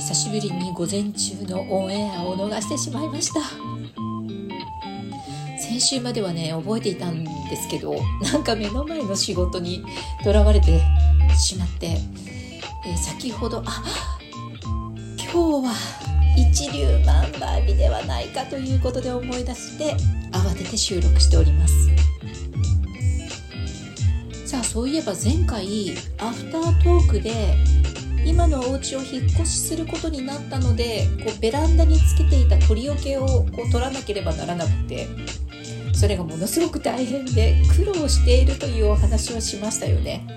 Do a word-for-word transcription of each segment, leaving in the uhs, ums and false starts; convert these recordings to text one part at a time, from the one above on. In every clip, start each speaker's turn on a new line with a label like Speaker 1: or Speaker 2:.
Speaker 1: 久しぶりに午前中のオンエアを逃してしまいました。先週まではね覚えていたんですけど、なんか目の前の仕事にとらわれてしまって、えー、先ほどあ今日は一粒万倍日ではないかということで思い出して慌てて収録しております。さあそういえば前回アフタートークで今のお家を引っ越しすることになったので、こうベランダにつけていた鳥よけをこう取らなければならなくて、それがものすごく大変で苦労しているというお話をしましたよね。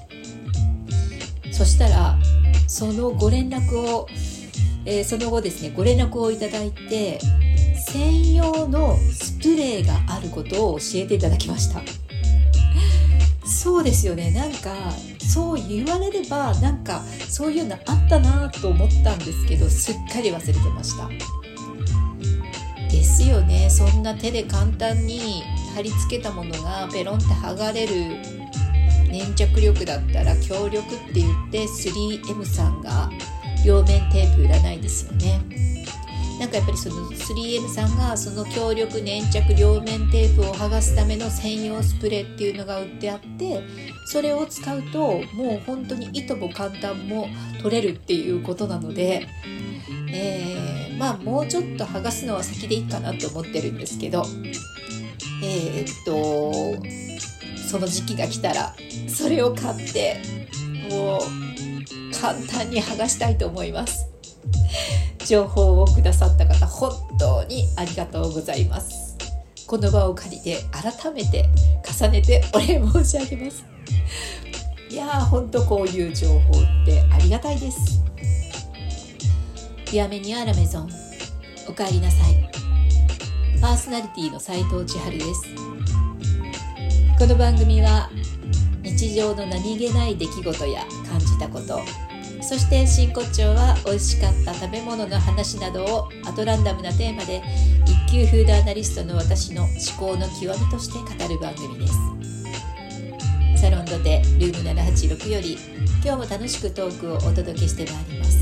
Speaker 1: そしたらそのご連絡を、えー、その後ですねご連絡をいただいて、専用のスプレーがあることを教えていただきました。そうですよね、なんかそう言われればなんかそういうのあったなと思ったんですけど、すっかり忘れてました。ですよね、そんな手で簡単に貼り付けたものがペロンって剥がれる粘着力だったら強力って言って スリーエム さんが両面テープ売らないですよね。なんかやっぱりその スリーエム さんがその強力粘着両面テープを剥がすための専用スプレーっていうのが売ってあって、それを使うともう本当にいとも簡単も取れるっていうことなので、えー、まあもうちょっと剥がすのは先でいいかなと思ってるんですけど、えー、っとその時期が来たらそれを買ってもう簡単に剥がしたいと思います。情報をくださった方本当にありがとうございます。この場を借りて改めて重ねてお礼申し上げます。いやー本当こういう情報ってありがたいです。ビアメニュアラメゾン、おかえりなさい。パーソナリティの斉藤千春です。この番組は日常の何気ない出来事や感じたこと、そして真骨頂は美味しかった食べ物の話などをアトランダムなテーマで一級フードアナリストの私の思考の極みとして語る番組です。サロンドテルームななはちろくより今日も楽しくトークをお届けしてまいります。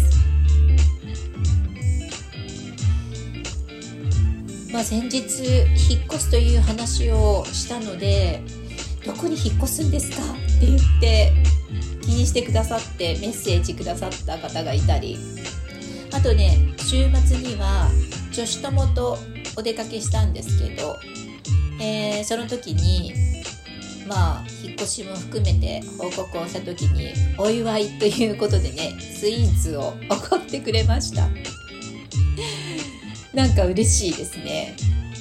Speaker 1: まあ、先日引っ越すという話をしたので、どこに引っ越すんですかって言って気にしてくださってメッセージくださった方がいたり、あとね週末には女子友とお出かけしたんですけど、えー、その時にまあ引っ越しも含めて報告をした時にお祝いということでねスイーツをおごってくれました。なんか嬉しいですね。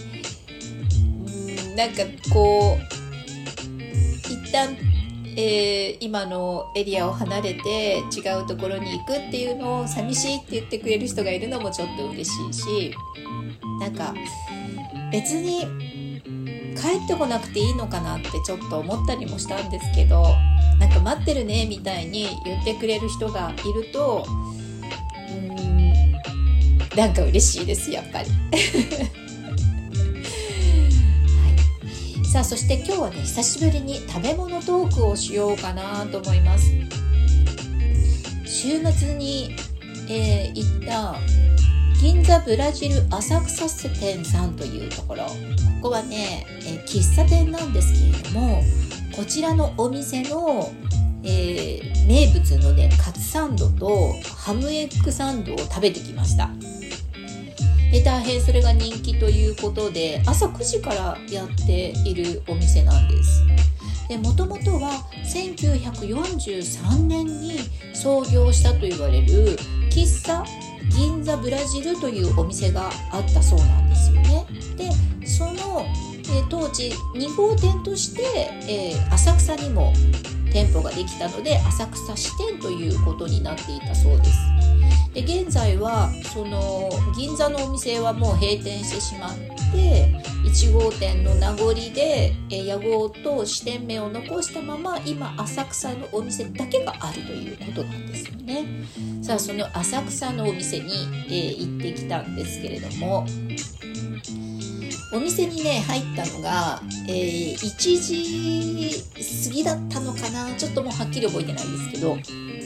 Speaker 1: うーんなんかこう一旦えー、今のエリアを離れて違うところに行くっていうのを寂しいって言ってくれる人がいるのもちょっと嬉しいし、なんか別に帰ってこなくていいのかなってちょっと思ったりもしたんですけど、なんか待ってるねみたいに言ってくれる人がいるとうーんなんか嬉しいですやっぱりさあそして今日はね久しぶりに食べ物トークをしようかなと思います。週末に、えー、行った銀座ブラジル浅草店さんというところ、ここはね、えー、喫茶店なんですけれども、こちらのお店の、えー、名物のねカツサンドとハムエッグサンドを食べてきました。で大変それが人気ということで朝くじからやっているお店なんです。でもともとはせんきゅうひゃくよんじゅうさんねんに創業したと言われる喫茶銀座ブラジルというお店があったそうなんですよね。でその、えー、当時に号店として、えー、浅草にも店舗ができたので浅草支店ということになっていたそうです。で現在はその銀座のお店はもう閉店してしまっていち号店の名残で屋号と支店名を残したまま今浅草のお店だけがあるということなんですよね。さあその浅草のお店に、えー、行ってきたんですけれども、お店にね入ったのが、えー、いちじ過ぎだったのかな、ちょっともうはっきり覚えてないんですけど、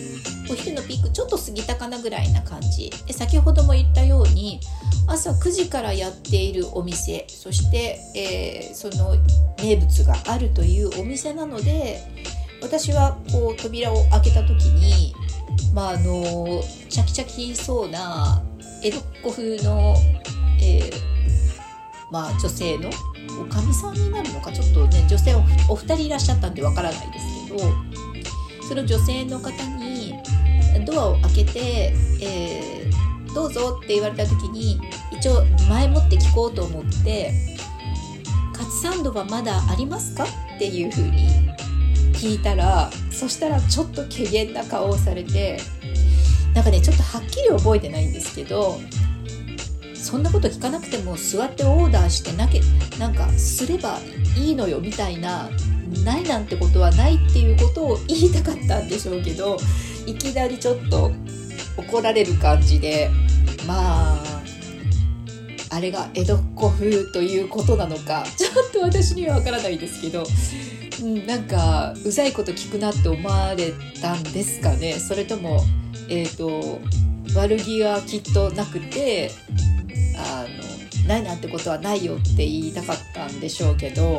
Speaker 1: お昼のピークちょっと過ぎたかなぐらいな感じで、先ほども言ったように朝くじからやっているお店、そして、えー、その名物があるというお店なので、私はこう扉を開けた時に、まあ、あのチャキチャキそうな江戸っ子風の、えーまあ、女性のおかみさんになるのか、ちょっとね女性 お, お二人いらっしゃったんでわからないですけど、その女性の方にドアを開けて、えー、どうぞって言われた時に、一応前もって聞こうと思って、カツサンドはまだありますかっていう風に聞いたら、そしたらちょっと怪げな顔をされて、なんかねちょっとはっきり覚えてないんですけど、そんなこと聞かなくても座ってオーダーしてなけなんかすればいいのよみたいな、ないなんてことはないっていうことを言いたかったんでしょうけど、いきなりちょっと怒られる感じで、まああれが江戸っ子風ということなのかちょっと私にはわからないですけど、うん、なんかうざいこと聞くなって思われたんですかね。それとも、えーと、悪気はきっとなくて、あのないなんてことはないよって言いたかったんでしょうけど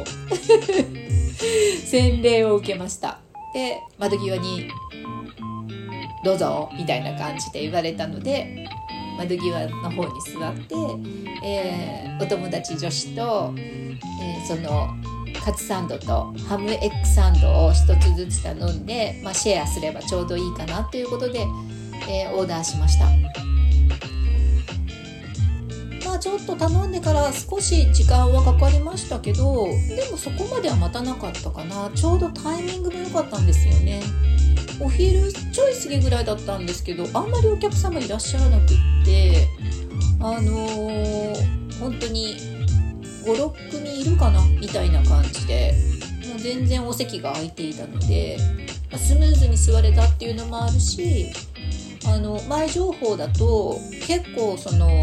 Speaker 1: 洗礼を受けました。で、窓際にどうぞみたいな感じで言われたので、窓際の方に座って、えー、お友達女子と、えー、そのカツサンドとハムエッグサンドを一つずつ頼んで、まあ、シェアすればちょうどいいかなということで、えー、オーダーしました。まあちょっと頼んでから少し時間はかかりましたけど、でもそこまでは待たなかったかな。ちょうどタイミングも良かったんですよね。お昼ちょい過ぎぐらいだったんですけど、あんまりお客様いらっしゃらなくって、あのー、本当にご、ろっくみいるかなみたいな感じで、もう全然お席が空いていたので、スムーズに座れたっていうのもあるし、あの前情報だと結構その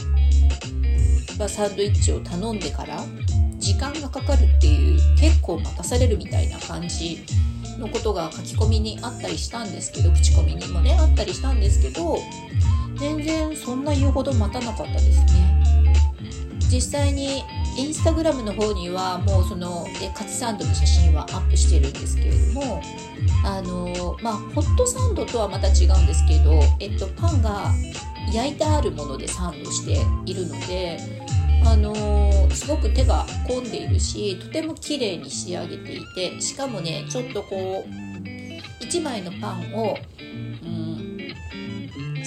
Speaker 1: サンドイッチを頼んでから時間がかかるっていう、結構待たされるみたいな感じのことが書き込みにあったりしたんですけど、口コミにもねあったりしたんですけど、全然そんな言うほど待たなかったですね。実際にインスタグラムの方にはもうそのえカツサンドの写真はアップしてるんですけれども、あのまあホットサンドとはまた違うんですけど、えっとパンが焼いてあるものでサンドしているので、あのー、すごく手が込んでいるし、とても綺麗に仕上げていて、しかもねちょっとこういちまいのパンを、うん、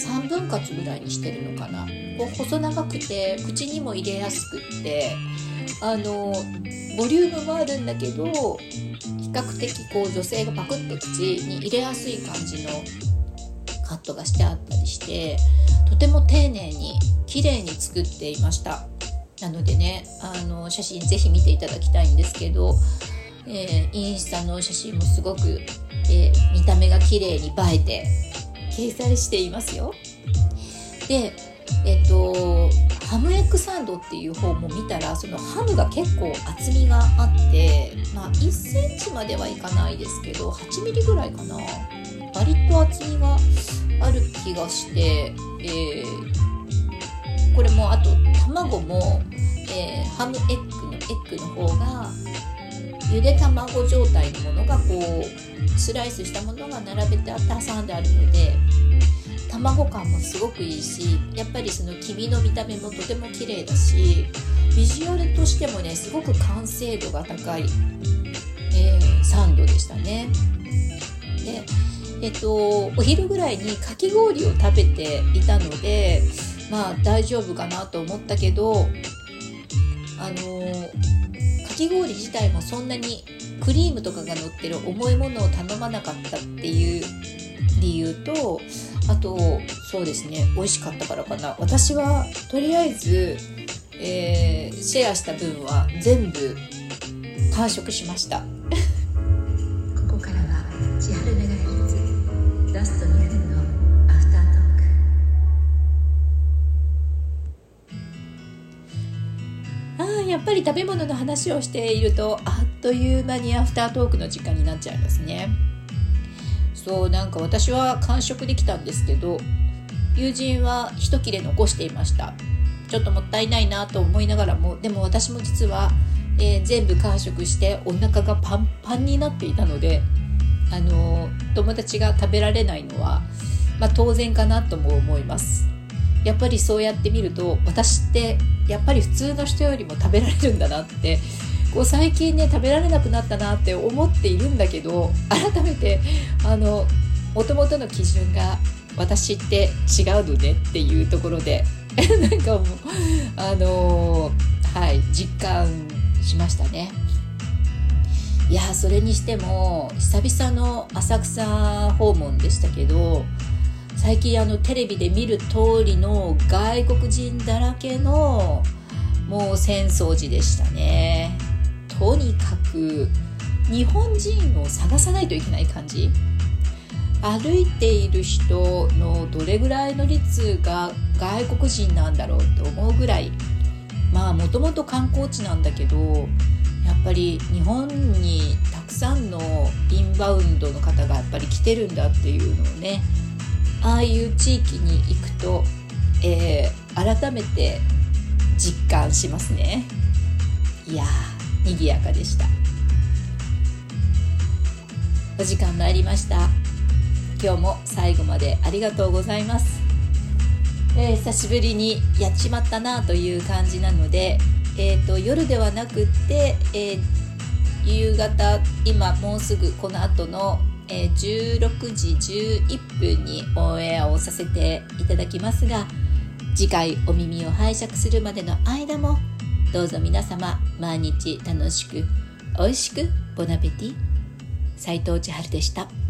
Speaker 1: さんぶん割ぐらいにしてるのかな。こう細長くて口にも入れやすくって、あのー、ボリュームもあるんだけど、比較的こう女性がパクッと口に入れやすい感じのカットがしてあったりして、とても丁寧に綺麗に作っていました。なのでね、あの写真ぜひ見ていただきたいんですけど、えー、インスタの写真もすごく、えー、見た目が綺麗に映えて掲載していますよ。で、えっとハムエッグサンドっていう方も見たら、そのハムが結構厚みがあって、まあいっセンチまではいかないですけどはちミリぐらいかな、割と厚みがある気がして、えー、これもあと卵も、えー、ハムエッグのエッグの方がゆで卵状態のものがこうスライスしたものが並べて挟んであるので、卵感もすごくいいし、やっぱりその黄身の見た目もとても綺麗だし、ビジュアルとしてもねすごく完成度が高い、えー、サンドでしたね。で、えっとお昼ぐらいにかき氷を食べていたので、まあ大丈夫かなと思ったけど、あのー、かき氷自体もそんなにクリームとかが乗ってる重いものを頼まなかったっていう理由と、あとそうですね、美味しかったからかな。私はとりあえず、えー、シェアした分は全部完食しました。ここからは千春メガヘルツラストにふんのアフタートーク。あー、やっぱり食べ物の話をしているとあっという間にアフタートークの時間になっちゃいますね。そそうなんか私は完食できたんですけど、友人は一切れ残していました。ちょっともったいないなと思いながらも、でも私も実は、えー、全部完食してお腹がパンパンになっていたので、あのー、友達が食べられないのは、まあ、当然かなとも思います。やっぱりそうやって見ると、私ってやっぱり普通の人よりも食べられるんだなって、こう最近ね食べられなくなったなって思っているんだけど、改めてあの元々の基準が私って違うのねっていうところでなんかもうあのー、はい実感しましたね。いやそれにしても久々の浅草訪問でしたけど、最近あのテレビで見る通りの外国人だらけのもう浅草寺でしたね。とにかく日本人を探さないといけない感じ。歩いている人のどれぐらいの率が外国人なんだろうと思うぐらい、まあもともと観光地なんだけど、やっぱり日本にたくさんのインバウンドの方がやっぱり来てるんだっていうのをね、ああいう地域に行くと、えー、改めて実感しますね。いやー賑やかでした。お時間参りました。今日も最後までありがとうございます。えー、久しぶりにやっちまったなという感じなので、えーと、夜ではなくて、えー、夕方今もうすぐこの後の、えー、じゅうろくじじゅういっぷんにオンエアをさせていただきますが、次回お耳を拝借するまでの間もどうぞ皆様毎日楽しくおいしくボナペティ。斉藤千春でした。